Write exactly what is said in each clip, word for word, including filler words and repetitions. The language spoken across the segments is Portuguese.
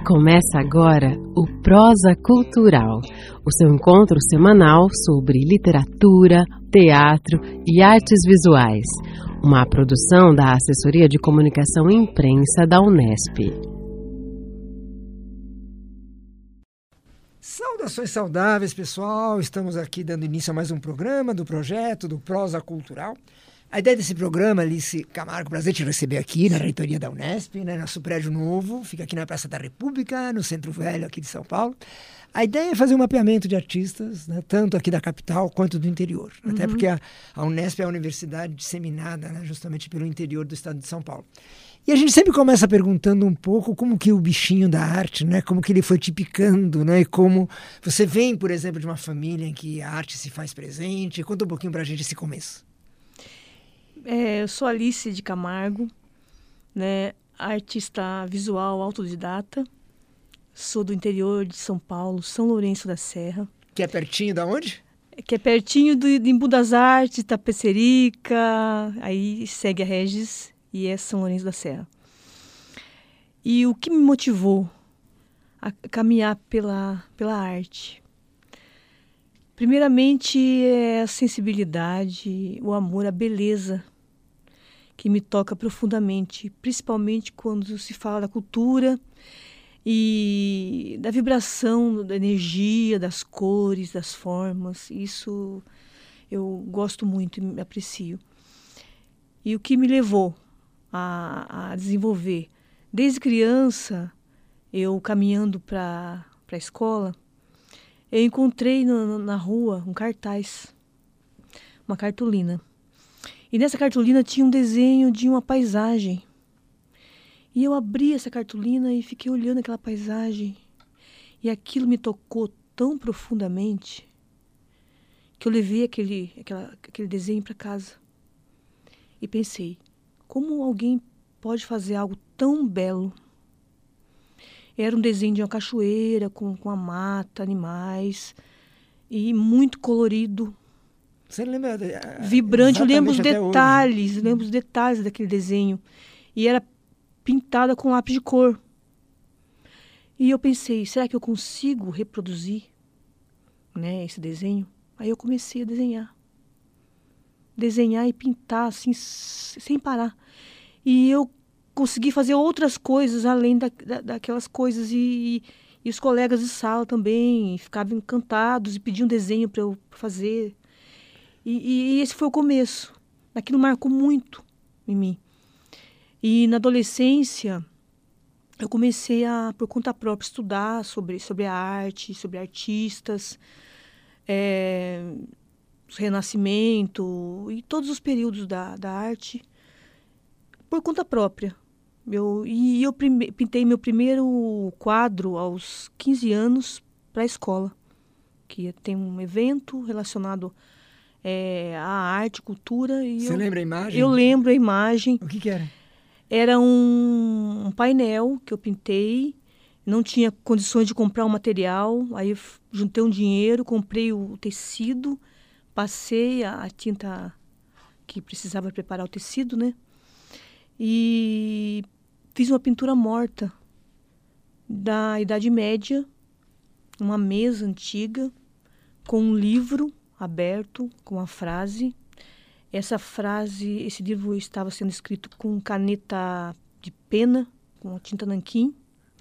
Começa agora o Prosa Cultural, o seu encontro semanal sobre literatura, teatro e artes visuais. Uma produção da Assessoria de Comunicação e Imprensa da Unesp. Saudações saudáveis, pessoal! Estamos aqui dando início a mais um programa do projeto do Prosa Cultural. A ideia desse programa, Alice Camargo, prazer te receber aqui na reitoria da Unesp, né, nosso prédio novo, fica aqui na Praça da República, no Centro Velho aqui de São Paulo. A ideia é fazer um mapeamento de artistas, né, tanto aqui da capital quanto do interior. Uhum. Até porque a, a Unesp é a universidade disseminada, né, justamente pelo interior do estado de São Paulo. E a gente sempre começa perguntando um pouco como que o bichinho da arte, né, como que ele foi te picando, né, e como você vem, por exemplo, de uma família em que a arte se faz presente. Conta um pouquinho pra gente esse começo. É, eu sou Alice de Camargo, né, artista visual autodidata. Sou do interior de São Paulo, São Lourenço da Serra. Que é pertinho da onde? Que é pertinho do, de Embu das Artes, Tapecerica, aí segue a Regis e é São Lourenço da Serra. E o que me motivou a caminhar pela, pela arte? Primeiramente é a sensibilidade, o amor, a beleza que me toca profundamente, principalmente quando se fala da cultura e da vibração, da energia, das cores, das formas. Isso eu gosto muito e aprecio. E o que me levou a, a desenvolver? Desde criança, eu caminhando para a escola, eu encontrei no, na rua um cartaz, uma cartolina. E nessa cartolina tinha um desenho de uma paisagem. E eu abri essa cartolina e fiquei olhando aquela paisagem. E aquilo me tocou tão profundamente que eu levei aquele, aquela, aquele desenho para casa. E pensei, como alguém pode fazer algo tão belo? Era um desenho de uma cachoeira com, com a mata, animais, e muito colorido. Você lembra? Vibrante, eu lembro os detalhes, lembro os detalhes daquele desenho. E era pintada com lápis de cor. E eu pensei, será que eu consigo reproduzir, né, esse desenho? Aí eu comecei a desenhar. Desenhar e pintar, assim, sem parar. E eu consegui fazer outras coisas além da, da, daquelas coisas. E, e, e os colegas de sala também ficavam encantados e pediam desenho para eu fazer. E, e esse foi o começo. Aquilo marcou muito em mim. E na adolescência, eu comecei a, por conta própria, estudar sobre, sobre a arte, sobre artistas, é, o Renascimento e todos os períodos da, da arte, por conta própria. Eu, e eu prime, pintei meu primeiro quadro aos quinze anos para a escola, que tem um evento relacionado É, a arte, cultura. E Você eu, lembra a imagem? Eu lembro a imagem. O que que era? Era um, um painel que eu pintei. Não tinha condições de comprar o material. Aí eu juntei um dinheiro, comprei o tecido, passei a, a tinta que precisava preparar o tecido, né? E fiz uma pintura morta da Idade Média, uma mesa antiga, com um livro aberto, com a frase. Essa frase, esse livro estava sendo escrito com caneta de pena, com tinta nanquim.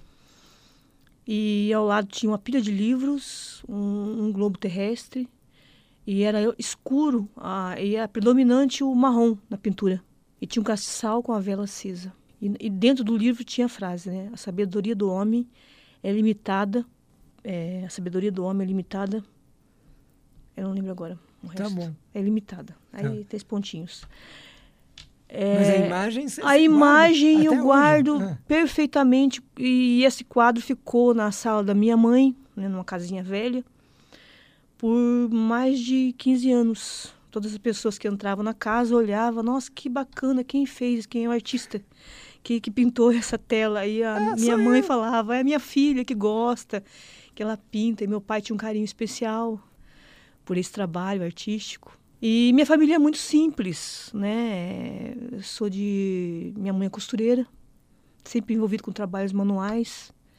E ao lado tinha uma pilha de livros, um, um globo terrestre. E era escuro, a, e era predominante o marrom na pintura. E tinha um castiçal com a vela acesa. E, e dentro do livro tinha a frase, né? A sabedoria do homem é limitada. É, a sabedoria do homem é limitada. Eu não lembro agora o resto. Tá bom. É limitada. Aí, tá. Três pontinhos. É, Mas a imagem... Você a imagem guarda, eu guardo ah. perfeitamente. E esse quadro ficou na sala da minha mãe, né, numa casinha velha, por mais de quinze anos. Todas as pessoas que entravam na casa olhavam, nossa, que bacana, quem fez, quem é o artista que, que pintou essa tela. Aí a ah, minha mãe eu. falava, é a minha filha que gosta, que ela pinta. E meu pai tinha um carinho especial por esse trabalho artístico. E minha família é muito simples, né? Eu sou de... Minha mãe é costureira, sempre envolvida com trabalhos manuais.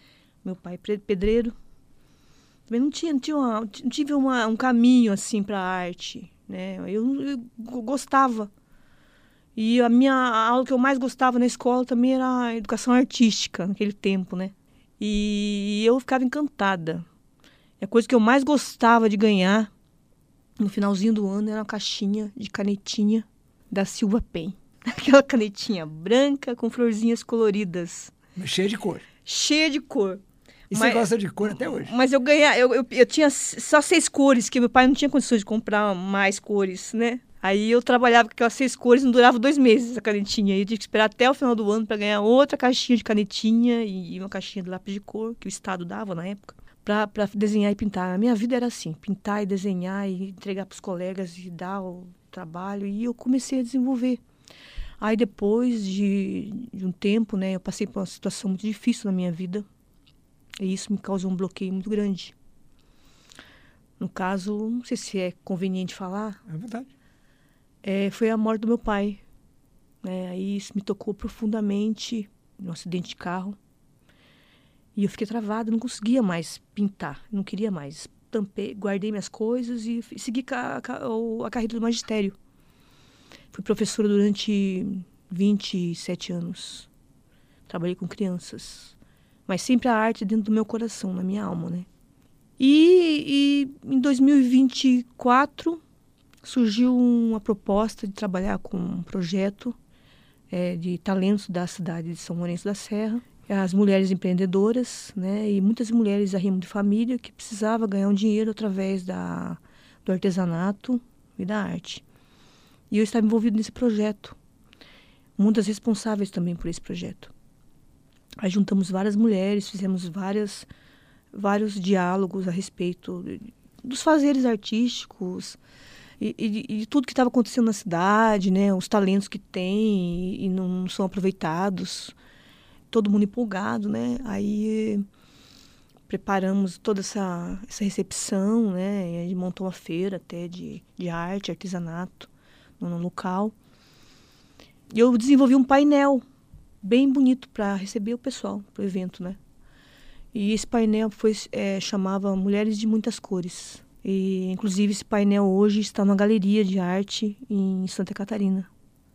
meu pai pedreiro. Também não tinha, não tinha uma, não tive uma, um caminho assim para a arte, né? Eu, eu gostava. E a minha a aula que eu mais gostava na escola também era a educação artística, naquele tempo, né? E eu ficava encantada. A coisa que eu mais gostava de ganhar no finalzinho do ano era uma caixinha de canetinha da Silva Pen. Aquela canetinha branca com florzinhas coloridas. Cheia de cor. Cheia de cor. E mas, você gosta de cor até hoje? Mas eu ganhava, eu, eu, eu tinha só seis cores, que meu pai não tinha condições de comprar mais cores, né? Aí eu trabalhava com aquelas seis cores, não durava dois meses a canetinha. Aí eu tinha que esperar até o final do ano para ganhar outra caixinha de canetinha e uma caixinha de lápis de cor, que o Estado dava na época, para desenhar e pintar. A minha vida era assim, pintar e desenhar e entregar para os colegas e dar o trabalho. E eu comecei a desenvolver. Aí depois de, de um tempo, né, eu passei por uma situação muito difícil na minha vida. E isso me causou um bloqueio muito grande. No caso, não sei se é conveniente falar. É verdade. É, foi a morte do meu pai. É, aí isso me tocou profundamente, num acidente de carro. E eu fiquei travada, não conseguia mais pintar, não queria mais. Tampei, guardei minhas coisas e segui a, a, a carreira do magistério. Fui professora durante vinte e sete anos. Trabalhei com crianças. Mas sempre a arte dentro do meu coração, na minha alma, né? E, e em dois mil e vinte e quatro surgiu uma proposta de trabalhar com um projeto é, de talentos da cidade de São Lourenço da Serra. As mulheres empreendedoras, né? E muitas mulheres arrimo de família que precisavam ganhar um dinheiro através da, do artesanato e da arte. E eu estava envolvido nesse projeto. Uma das responsáveis também por esse projeto. Aí juntamos várias mulheres, fizemos várias, vários diálogos a respeito dos fazeres artísticos e, e, e de tudo que estava acontecendo na cidade, né? Os talentos que tem e, e não são aproveitados. Todo mundo empolgado, né? Aí preparamos toda essa, essa recepção, né? E a gente montou uma feira até de, de arte, artesanato no, no local. E eu desenvolvi um painel bem bonito para receber o pessoal para o evento, né? E esse painel foi, é, chamava Mulheres de Muitas Cores. E, inclusive, esse painel hoje está na Galeria de Arte em Santa Catarina.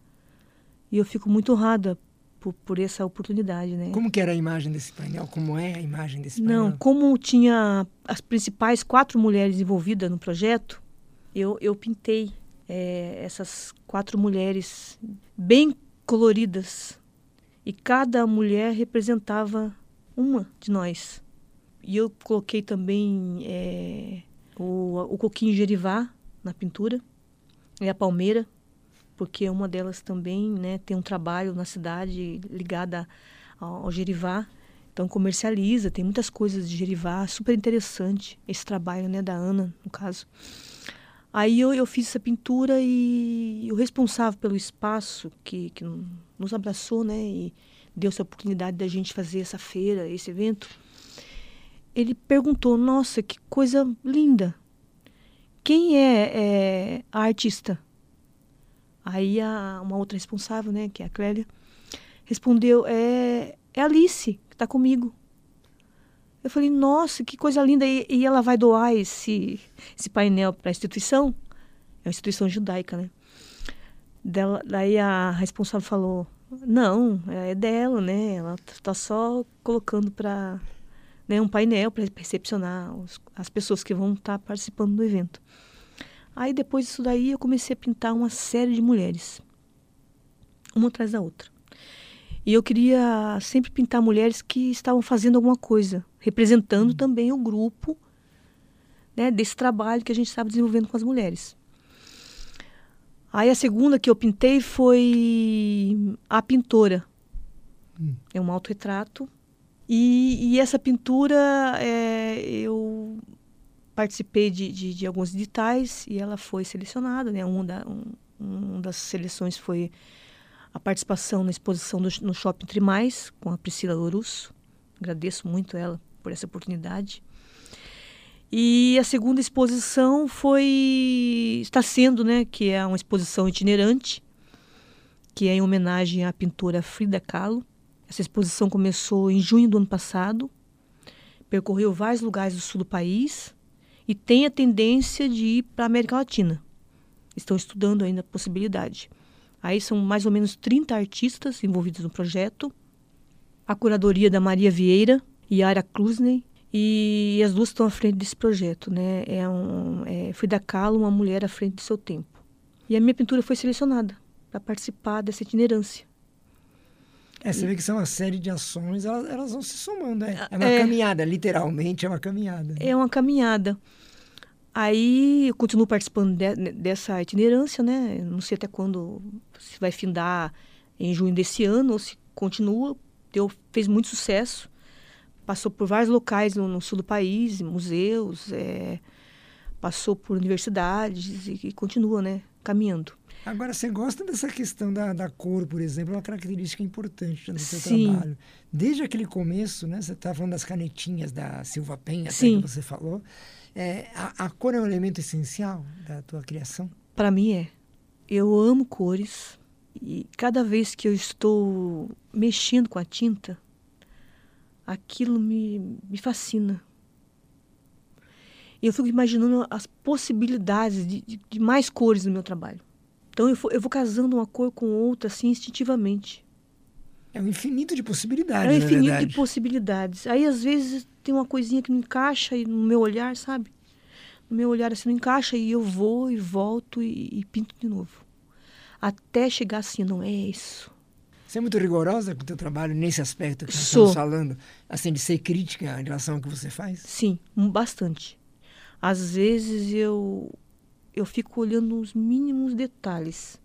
E eu fico muito honrada por, por essa oportunidade, né? Como que era a imagem desse painel? Como é a imagem desse painel? Não, como tinha as principais quatro mulheres envolvidas no projeto, eu, eu pintei é, essas quatro mulheres bem coloridas. E cada mulher representava uma de nós. E eu coloquei também é, o, o coquinho gerivá na pintura, e a palmeira, porque uma delas também, né, tem um trabalho na cidade ligada ao, ao gerivá. Então comercializa, tem muitas coisas de gerivá, super interessante esse trabalho, né, da Ana, no caso. Aí eu, eu fiz essa pintura e o responsável pelo espaço que, que nos abraçou, né, e deu essa oportunidade da gente fazer essa feira, esse evento, ele perguntou, nossa, que coisa linda, quem é, é a artista? Aí a, uma outra responsável, né, que é a Clélia, respondeu, é, é a Alice, que está comigo. Eu falei, nossa, que coisa linda. E, e ela vai doar esse, esse painel para a instituição? É uma instituição judaica, né? Dela, daí a responsável falou, não, é dela, né? Ela está só colocando para, né, um painel para recepcionar os, as pessoas que vão estar tá participando do evento. Aí depois disso daí eu comecei a pintar uma série de mulheres, uma atrás da outra. E eu queria sempre pintar mulheres que estavam fazendo alguma coisa, representando também o grupo, né, desse trabalho que a gente estava desenvolvendo com as mulheres. Aí a segunda que eu pintei foi A Pintora. Hum. É um autorretrato. E, e essa pintura, é, eu participei de, de, de alguns editais e ela foi selecionada, né? Um da, um, uma das seleções foi a participação na exposição do, no Shopping Trimais, com a Priscila Lourusso. Agradeço muito ela por essa oportunidade. E a segunda exposição foi, está sendo, né, que é uma exposição itinerante, que é em homenagem à pintora Frida Kahlo. Essa exposição começou em junho do ano passado percorreu vários lugares do sul do país e tem a tendência de ir para a América Latina. Estão estudando ainda a possibilidade. Aí são mais ou menos trinta artistas envolvidos no projeto. A curadoria da Maria Vieira e Yara Klusney. E as duas estão à frente desse projeto, né? É, um, é Frida Kahlo, uma mulher à frente do seu tempo. E a minha pintura foi selecionada para participar dessa itinerância. É, você e... vê que são uma série de ações, elas, elas vão se somando, né? É uma é, caminhada, literalmente é uma caminhada. Né? É uma caminhada. Aí eu continuo participando de, dessa itinerância, né? Não sei até quando, se vai findar em junho desse ano ou se continua. Deu, fez muito sucesso. Passou por vários locais no, no sul do país, museus, é, passou por universidades e, e continua, né, caminhando. Agora, você gosta dessa questão da, da cor, por exemplo, é uma característica importante no seu Sim. trabalho. Desde aquele começo, né, você estava falando das canetinhas da Silva Penha, até Sim. que você falou. É, a, a cor é um elemento essencial da tua criação? Para mim é. Eu amo cores e cada vez que eu estou mexendo com a tinta, aquilo me, me fascina. E eu fico imaginando as possibilidades de, de, de mais cores no meu trabalho. Então eu vou, eu vou casando uma cor com outra, assim, instintivamente. É um infinito de possibilidades, É um infinito na verdade. de possibilidades. Aí, às vezes, tem uma coisinha que não encaixa no meu olhar, sabe? No meu olhar, assim, não encaixa e eu vou e volto e, e pinto de novo. Até chegar assim, não é isso. Você é muito rigorosa com o teu trabalho nesse aspecto que nós Sou. estamos falando? Assim, de ser crítica em relação ao que você faz? Sim, bastante. Às vezes eu, eu fico olhando os mínimos detalhes.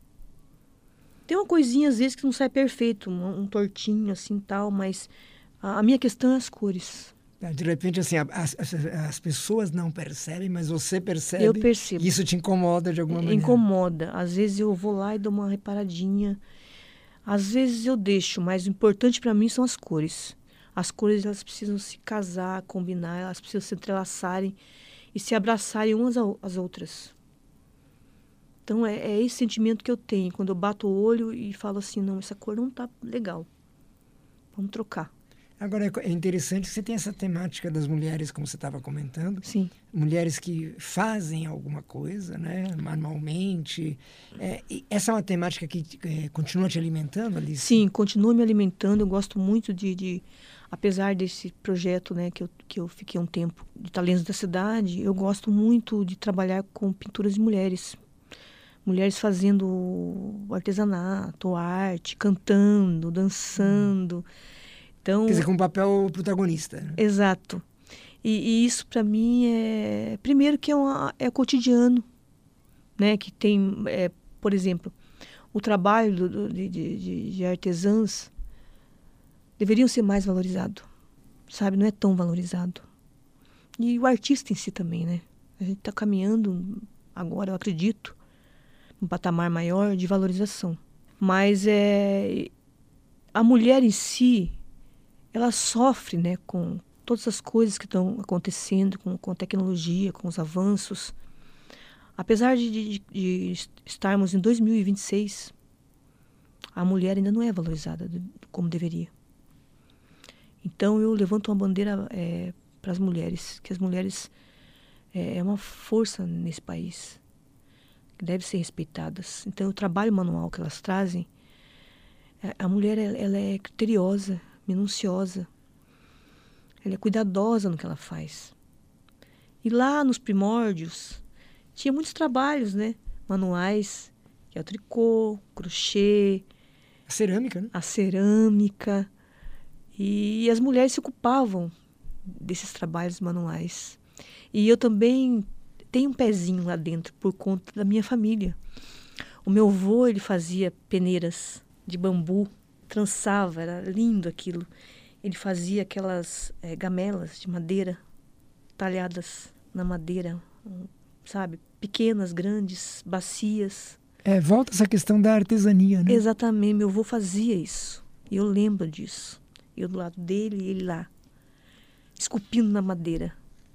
Tem uma coisinha, às vezes, que não sai perfeito, um, um tortinho, assim, tal, mas a, a minha questão é as cores. De repente, assim, as, as, as pessoas não percebem, mas você percebe. Eu percebo. E isso te incomoda de alguma maneira? Incomoda. Às vezes eu vou lá e dou uma reparadinha. Às vezes eu deixo, mas o importante para mim são as cores. As cores, elas precisam se casar, combinar, elas precisam se entrelaçarem e se abraçarem umas às outras. Então, é, é esse sentimento que eu tenho quando eu bato o olho e falo assim, não, essa cor não tá legal. Vamos trocar. Agora, é interessante que você tem essa temática das mulheres, como você estava comentando. Sim. Mulheres que fazem alguma coisa, né, manualmente. É, e essa é uma temática que é, continua te alimentando, Alice? Sim, continua me alimentando. Eu gosto muito de, de apesar desse projeto, né, que eu, que eu fiquei um tempo de Talentos da Cidade, eu gosto muito de trabalhar com pinturas de mulheres. Mulheres fazendo artesanato, arte, cantando, dançando. Hum. Então, quer dizer, com um papel protagonista. Né? Exato. E, e isso, para mim, é... Primeiro que é, uma, é o cotidiano, né? Que tem, é, por exemplo, o trabalho do, do, de, de, de artesãs deveriam ser mais valorizado, sabe? Não é tão valorizado. E o artista em si também, né? A gente está caminhando agora, eu acredito, um patamar maior de valorização. Mas é... a mulher em si... ela sofre, né, com todas as coisas que estão acontecendo, com, com a tecnologia, com os avanços. Apesar de, de, de estarmos em dois mil e vinte e seis, a mulher ainda não é valorizada como deveria. Então, eu levanto uma bandeira é, para as mulheres, que as mulheres é, é uma força nesse país, que deve ser respeitadas. Então, o trabalho manual que elas trazem, a mulher ela, ela é criteriosa, minuciosa, ela é cuidadosa no que ela faz. E lá nos primórdios tinha muitos trabalhos, né, manuais, que é o tricô, crochê, a cerâmica, né? A cerâmica, e as mulheres se ocupavam desses trabalhos manuais. E eu também tenho um pezinho lá dentro por conta da minha família. O meu avô, ele fazia peneiras de bambu, trançava, era lindo aquilo. Ele fazia aquelas é, gamelas de madeira, talhadas na madeira, sabe? Pequenas, grandes, bacias. É, volta essa questão da artesania, né? Exatamente, meu avô fazia isso. E eu lembro disso. Eu do lado dele e ele lá, esculpindo na madeira.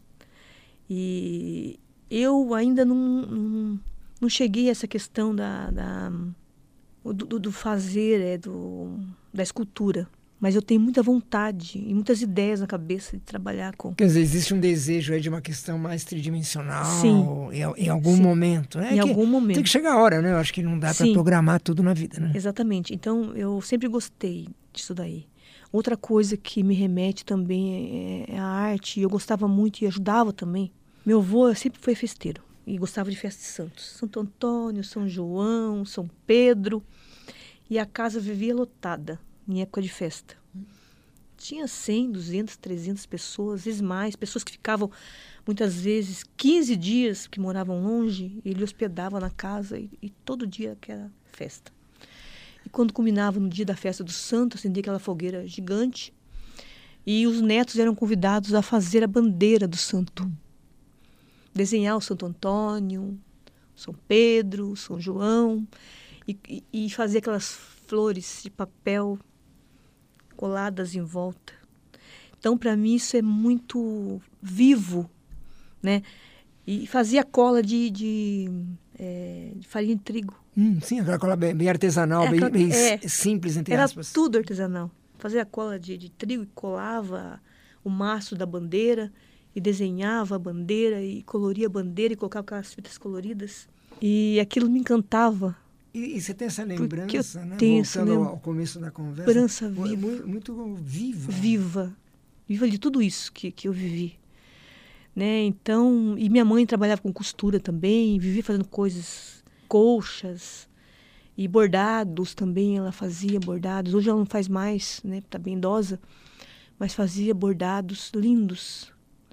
E eu ainda não, não, não cheguei a essa questão da... da Do, do fazer, é, do, da escultura. Mas eu tenho muita vontade e muitas ideias na cabeça de trabalhar com... Quer dizer, existe um desejo aí de uma questão mais tridimensional. Sim. Em, em algum Sim. momento, né? Em que algum momento. Tem que chegar a hora, né? Eu acho que não dá para programar tudo na vida, né? Exatamente. Então, eu sempre gostei disso daí. Outra coisa que me remete também é a arte. Eu gostava muito e ajudava também. Meu avô sempre foi festeiro e gostava de festa de santos. Santo Antônio, São João, São Pedro. E a casa vivia lotada em época de festa. Tinha cem, duzentas, trezentas pessoas, às vezes mais. Pessoas que ficavam, muitas vezes, quinze dias, que moravam longe. Ele hospedava na casa e, e todo dia aquela festa. E quando culminava no dia da festa do santo, acendia aquela fogueira gigante. E os netos eram convidados a fazer a bandeira do santo. Desenhar o Santo Antônio, São Pedro, São João. E, e, e fazer aquelas flores de papel coladas em volta. Então, para mim, isso é muito vivo, né? E fazia cola de, de, é, de farinha de trigo. Hum, sim, aquela cola bem, bem artesanal, é, bem, aquela, bem é, simples, entre era aspas. Era tudo artesanal. Fazia cola de, de trigo e colava o maço da bandeira e desenhava a bandeira e coloria a bandeira e colocava aquelas fitas coloridas. E aquilo me encantava. E, e você tem essa lembrança, né? Tenho Voltando lembra... ao começo da conversa. Lembrança viva. Muito, muito viva. Viva. Viva de tudo isso que, que eu vivi. Né? Então, e minha mãe trabalhava com costura também, vivia fazendo coisas, colchas e bordados também, ela fazia bordados. Hoje ela não faz mais, né? Está bem idosa, mas fazia bordados lindos.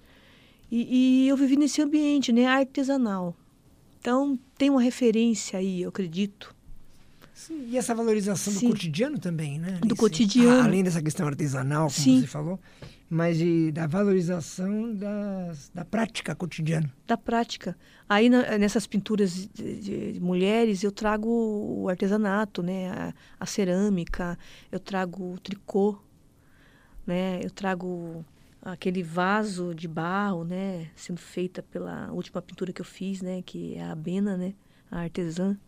E, e eu vivi nesse ambiente, né? Artesanal. Então, tem uma referência aí, eu acredito. Sim, e essa valorização Sim. do cotidiano também, né? Do Esse, cotidiano. Além dessa questão artesanal, como Sim. você falou, mas de, da valorização das, da prática cotidiana. Da prática. Aí, na, nessas pinturas de, de, de mulheres, eu trago o artesanato, né? A, a cerâmica, eu trago o tricô, né? Eu trago aquele vaso de barro, né, sendo feita pela última pintura que eu fiz, né, que é a Bena, né, a artesã.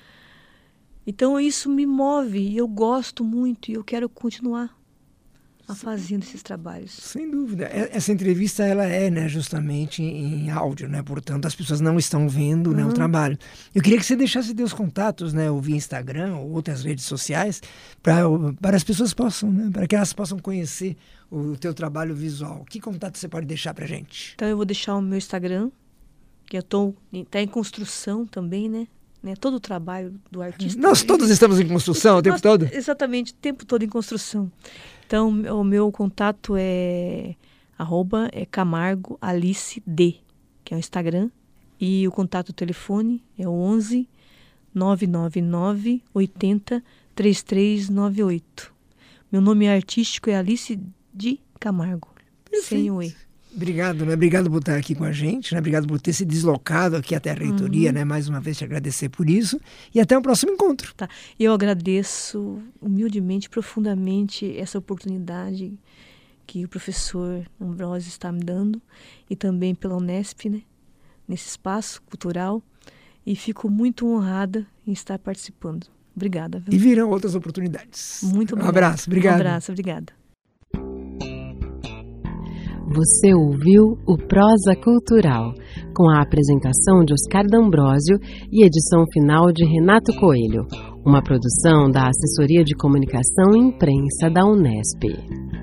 Então isso me move e eu gosto muito e eu quero continuar a fazendo esses trabalhos. Sem dúvida. Essa entrevista ela é, né, justamente em áudio, né? Portanto, as pessoas não estão vendo, uhum. né, o trabalho. Eu queria que você deixasse teus contatos, né, ou via Instagram ou outras redes sociais, para para as pessoas possam, né, para que elas possam conhecer o teu trabalho visual. Que contato você pode deixar para gente? Então eu vou deixar o meu Instagram, que eu estou tá em construção também, né? Né, todo o trabalho do artista. Nós todos estamos em construção o tempo Nós, todo? Exatamente, o tempo todo em construção. Então, o meu contato é arroba é Camargo Alice D, que é o Instagram. E o contato telefone é o onze, nove nove nove, oitenta, trinta e três noventa e oito. Meu nome artístico é Alice de Camargo, Perfeito. Sem o E. Obrigado, né? Obrigado por estar aqui com a gente, né? Obrigado por ter se deslocado aqui até a reitoria, uhum. né? Mais uma vez te agradecer por isso e até o próximo encontro. Tá. Eu agradeço humildemente, profundamente essa oportunidade que o professor Ambrósio está me dando e também pela Unesp, né? Nesse espaço cultural, e fico muito honrada em estar participando. Obrigada. Viu? E virão outras oportunidades. Muito obrigada. Um abraço, obrigado. Um abraço, obrigada. Você ouviu o Prosa Cultural, com a apresentação de Oscar D'Ambrósio e edição final de Renato Coelho, uma produção da Assessoria de Comunicação e Imprensa da Unesp.